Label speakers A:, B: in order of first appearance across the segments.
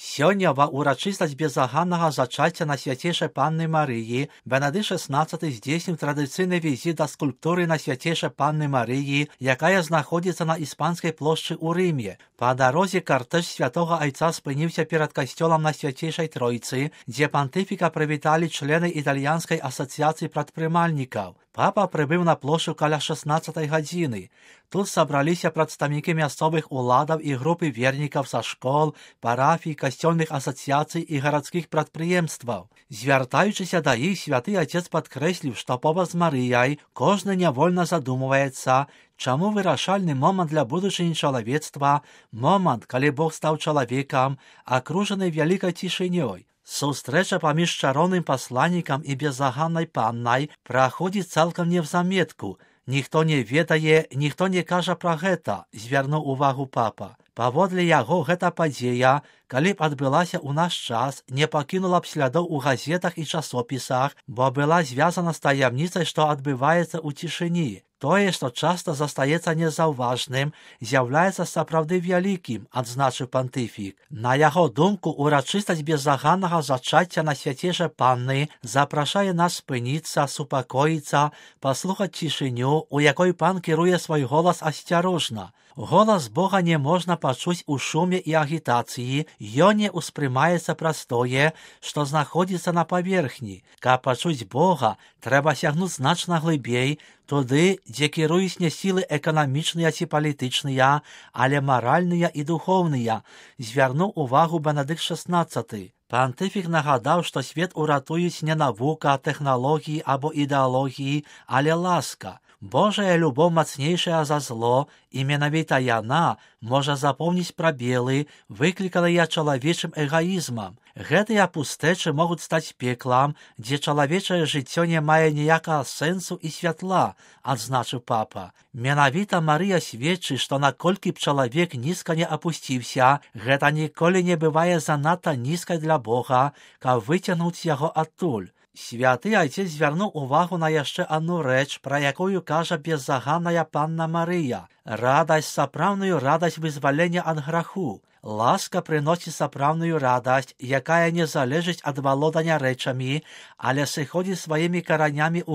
A: Сёння ва ўрачыстасць безаганнага зачацця на свяцейшай Панны Марыі Бенедыкт XVI здзейсніў традыцыйны візіт да скульптуры на свяцейшай Панны Марыі, якая знаходзіцца на Іспанскай плошчы ў Рыме. Па дарозе картэж святога айца спыніўся перад касцёлам на свяцейшай Тройцы, дзе пантыфіка прывіталі члены італьянскай асацыяцыі прадпрымальнікаў. Папа прыбыў на плошчу каля 16 гадзіны. Тут сабраліся прадстаўнікі мясцовых уладаў і групы вернікаў са школ, парафій, касцёльных асацыяцый і гарадскіх прадпрыемстваў. Звяртаючыся да іх, святы отец падкрэсліў, што побач з Марыяй кожны нявольна задумваецца, чаму вырашальны момант для будучыні чалавецтва, момант, калі Бог стаў чалавекам, акружаны вялікай цішынёй. Сустрэча паміж чароўным пасланнікам і безаганнай паннай праходзіць цалкам невзаметку. Ніхто не ведае, ніхто не кажа пра гэта, звярнуў увагу папа. Паводле яго гэта падзея, калі б адбылася ў наш час, не пакінула б слядоў у газетах і часопісах, бо была звязана з таямніцай, што адбываецца ў цішыні. Тое, што часта застаецца незаўважным, з'яўляецца сапраўды вялікім, адзначыў пантыфік. На яго думку, урачыстасць безаганнага зачацця на свяцейшай Панны запрашае нас спыніцца, супакоіцца, паслухаць цішыню, у якой пан кіруе свой голас асцярожна. Голас Бога не можна пачуць у шуме і агітацыі, ён не ўспрымаецца праз тое, што знаходзіцца на паверхні. Каб пачуць Бога, трэба сягнуць значна глыбей, туды, дзе кіруюць не сілы эканамічныя ці палітычныя, але маральныя і духоўныя, звярнуў увагу Бенедыкт XVI. Пантыфік нагадаў, што свет уратуюць не навука, тэхналогіі або ідэалогіі, але ласка. Божая любоў мацнейшая за зло, і менавіта яна можа запоўніць прабелы, выкліканыя чалавечым эгаізмам. Гэтыя пустэчы могуць стаць пеклам, дзе чалавечае жыццё не мае ніякага сэнсу і святла, адзначыў папа. Менавіта Марыя сведчыць, што наколькі б чалавек нізка не апусціўся, гэта ніколі не бывае занадта нізкай для Бога, каб выцягнуць яго адтуль. Святы айцец звярнуў увагу на яшчэ адну рэч, пра якую кажа безаганная Панна Марыя. Радасць, сапраўдную радасць вызвалення ад граху. Ласка прыносіць сапраўдную радасць, якая не залежыць ад валодання рэчамі, але сыходзіць сваімі каранямі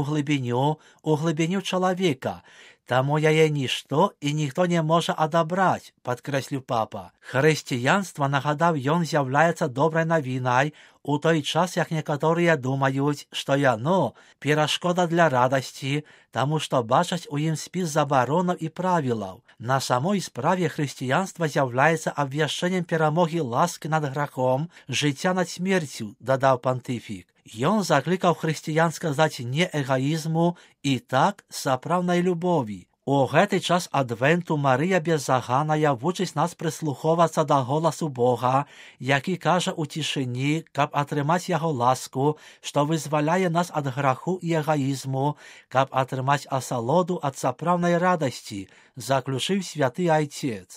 A: ў глыбіню чалавека. Таму яе нішто і ніхто не можа адабраць, падкрэсліў папа. Хрысціянства, нагадаў ён, з'яўляецца добрай навінай, у той час, як некаторыя думаюць, што яно перашкода для радасці, таму што бачаць у ім спіс забаронаў і правілаў. На самой справе хрысціянства з'яўляецца абвяшчэннем перамогі ласкі над грахом, жыцця над смерцю, дадаў пантыфік. Ён заклікаў хрысціян сказаць не эгаізму і так сапраўднай любові. У гэты час адвенту Марыя безаганая вучыць нас прыслухоўвацца да голасу Бога, які кажа ў цішыні, каб атрымаць яго ласку, што вызваляе нас ад граху і эгаізму, каб атрымаць асалоду ад сапраўднай радасці, заключыў святы айцец.